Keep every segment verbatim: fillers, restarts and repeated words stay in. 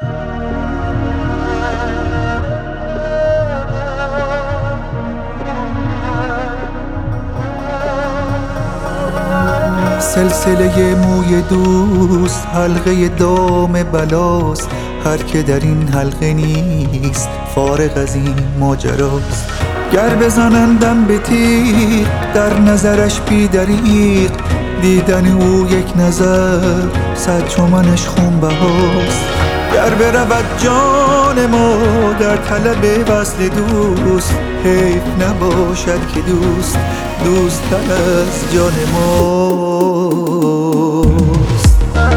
سلسله موی دوست حلقه دام بلاست، هر که در این حلقه نیست فارغ از این ماجراست. گر بزنندم به تیغ در نظرش بی دریغ، دیدن او یک نظر صد چمنش خونبهاست. گر برود جان ما در طلب وصل دوست، حیف نباشد که دوست دوست تر از جان ماست.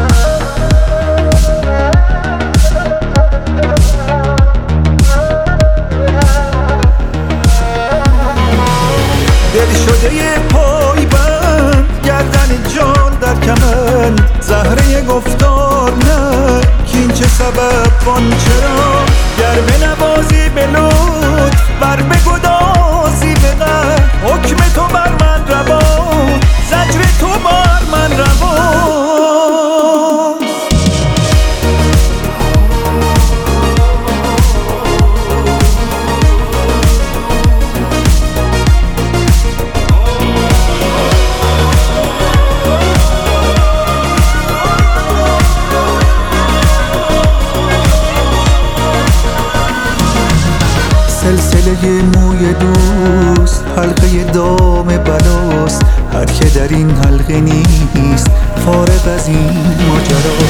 دل شده پایبند گردن جان در کمند، زهره گفتار نه کین چه سبب وان چرا. گر بنوازی به لطف بر بگدازی به قهر، حکم تو بر من روا زجر تو بر من رواست. سلسله موی دوست حلقه دام بلاست، هر که در این حلقه نیست فارغ از این ماجراست.